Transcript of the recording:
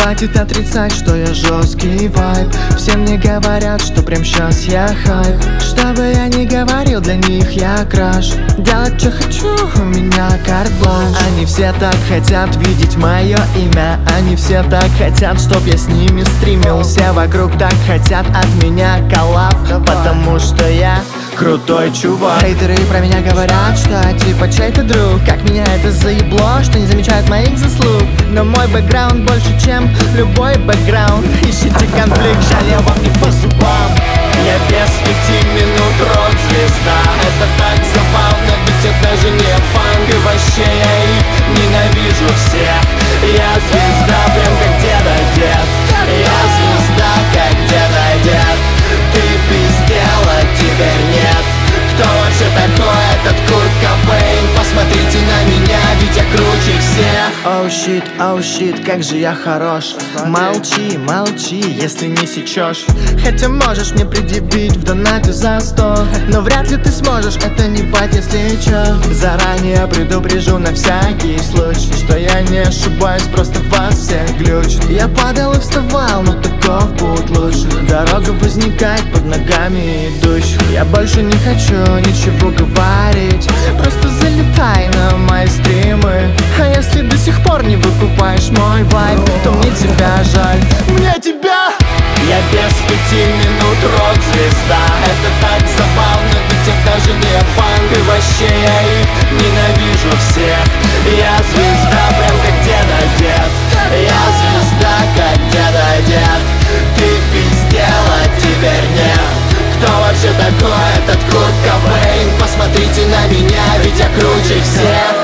Хватит отрицать, что я жесткий вайб. Все мне говорят, что прям сейчас я хайп. Что бы я ни говорил, для них я краш. Делать, что хочу, у меня карт-бланш. Они все так хотят видеть мое имя. Они все так хотят, чтоб я с ними стримил. Все вокруг так хотят от меня коллаб, потому что я крутой чувак. Хейтеры про меня говорят, что типа чей ты друг. Как меня это заебло, что не замечают моих заслуг. Но мой бэкграунд больше, чем любой бэкграунд. Ищите конфликт, жаль, я вам не по зубам. Я без 5 минут рок-звезда. Это так забавно, ведь это же не фанк. И вообще я их ненавижу всех. Я звезда, прям как деда-дед. Я звезда, как деда-дед. Ты пиздел, а теперь нет. Кто вообще такой этот Курт Кобейн? Посмотрите на меня, ведь я круче всех. Оу щит, как же я хорош. Молчи, молчи, если не сечешь. Хотя можешь мне предъявить в донате за 100, но вряд ли ты сможешь это не бать, если чё. Заранее предупрежу на всякий случай, что я не ошибаюсь, просто вас всех глючит. Я падал и вставал, но таков путь лучше. Дорога возникает под ногами идущих. Я больше не хочу ничего говорить, просто залетай на мои стримы. А если до сих пор не выкупаешь мой вайб, то мне тебя жаль, мне тебя. Я без 5 минут рок-звезда. Это так забавно, ведь это же не фанк. И вообще я их ненавижу всех. Я звезда, прям как деда-дед. Я звезда, как деда-дед. Ты пиздел, а теперь нет. Кто вообще такой этот Курт Кобейн? Посмотрите на меня, ведь я круче всех.